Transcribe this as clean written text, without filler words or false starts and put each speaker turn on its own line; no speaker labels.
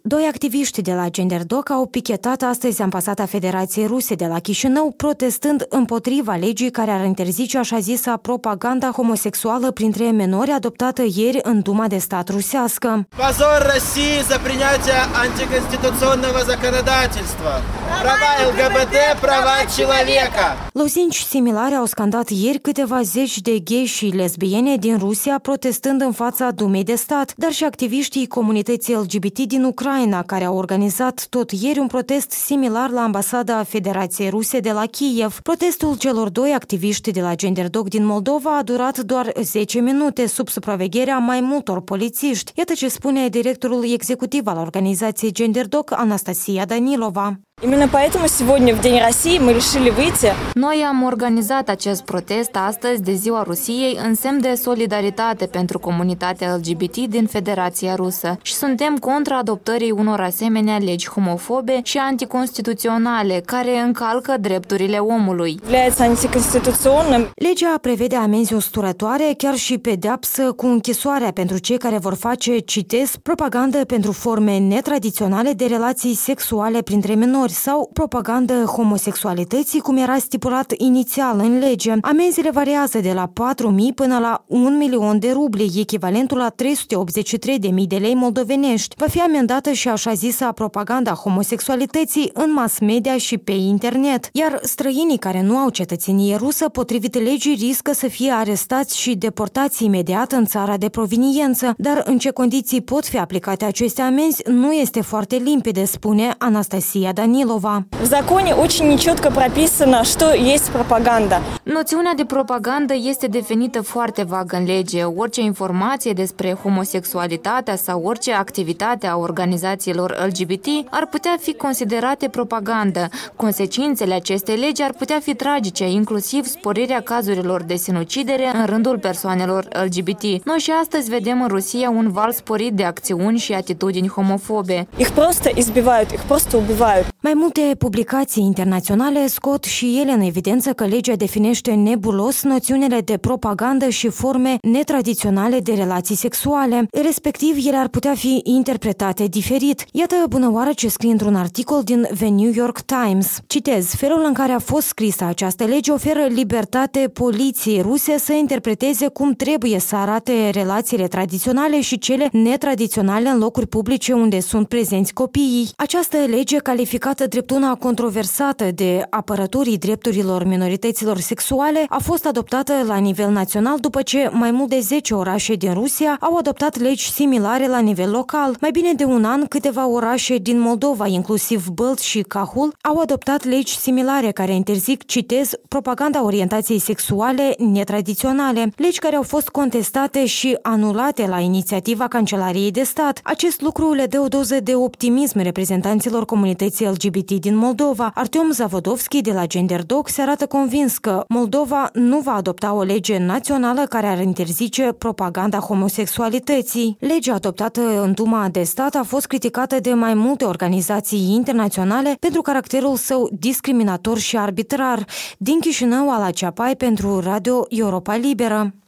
Doi activiști de la GenderDoc au pichetat astăzi Ambasada Federației Ruse de la Chișinău, protestând împotriva legii care ar interzice așa zisa propaganda homosexuală printre minori adoptată ieri în Duma de stat rusească.
Позор России за принятие антиконституционного законодательства. Права ЛГБТ, права человека.
Lozinci similare au scandat ieri câteva zeci de gay și lesbiene din Rusia protestând în fața Dumei de stat, dar și activiștii comunității LGBT din Ucraina, care au organizat tot ieri un protest similar la Ambasada Federației Ruse de la Kiev. Protestul celor doi activiști de la GenderDoc din Moldova a durat doar 10 minute sub supravegherea mai multor polițiști. Iată ce spune directorul executiv al organizației GenderDoc, Anastasia Danilova.
Именно поэтому сегодня, в День России, мы решили выйти.
Noi am organizat acest protest astăzi de Ziua Rusiei în semn de solidaritate pentru comunitatea LGBT din Federația Rusă și suntem contra adoptării unor asemenea legi homofobe și anticonstituționale care încalcă drepturile omului.
Legea prevede amenzi usturătoare, chiar și pedeapsă cu închisoarea pentru cei care vor face, citez, propagandă pentru forme netradiționale de relații sexuale printre minori sau propagandă homosexualității, cum era stipulat inițial în lege. Amenziile variază de la 4.000 până la 1.000.000 de rubli, echivalentul la 383.000 de lei moldovenești. Va fi amendată și așa zisa propaganda homosexualității în mass media și pe internet. Iar străinii care nu au cetățenie rusă, potrivit legii, riscă să fie arestați și deportați imediat în țara de proveniență. Dar în ce condiții pot fi aplicate aceste amenzi nu este foarte limpede, spune Anastasia Danilova.
В законе очень нечетко прописано, что есть пропаганда.
Noțiunea de propagandă este definită foarte vag în lege. Orice informație despre homosexualitatea sau orice activitate a organizațiilor LGBT ar putea fi considerate propagandă. Consecințele acestei legi ar putea fi tragice, inclusiv sporirea cazurilor de sinucidere în rândul persoanelor LGBT. Noi și astăzi vedem în Rusia un val sporit de acțiuni și atitudini homofobe.
Их просто избивают, их просто убивают.
Mai multe publicații internaționale scot și ele în evidență că legea definește nebulos noțiunile de propagandă și forme netradiționale de relații sexuale. Respectiv, ele ar putea fi interpretate diferit. Iată bunăoară ce scrie într-un articol din The New York Times. Citez, felul în care a fost scrisă această lege oferă libertate poliției ruse să interpreteze cum trebuie să arate relațiile tradiționale și cele netradiționale în locuri publice unde sunt prezenți copiii. Această lege, calificată drept una controversată de apărătorii drepturilor minorităților sexuale, a fost adoptată la nivel național după ce mai mult de 10 orașe din Rusia au adoptat legi similare la nivel local. Mai bine de un an, câteva orașe din Moldova, inclusiv Bălț și Cahul, au adoptat legi similare care interzic, citez, propaganda orientației sexuale netradiționale, legi care au fost contestate și anulate la inițiativa Cancelariei de Stat. Acest lucru le dă o doză de optimism reprezentanților comunității LGBT din Moldova. Artyom Zavodovski de la GenderDoc se arată convins că Moldova nu va adopta o lege națională care ar interzice propaganda homosexualității. Legea adoptată în Duma de stat a fost criticată de mai multe organizații internaționale pentru caracterul său discriminator și arbitrar. Din Chișinău, Ala Ceapai pentru Radio Europa Liberă.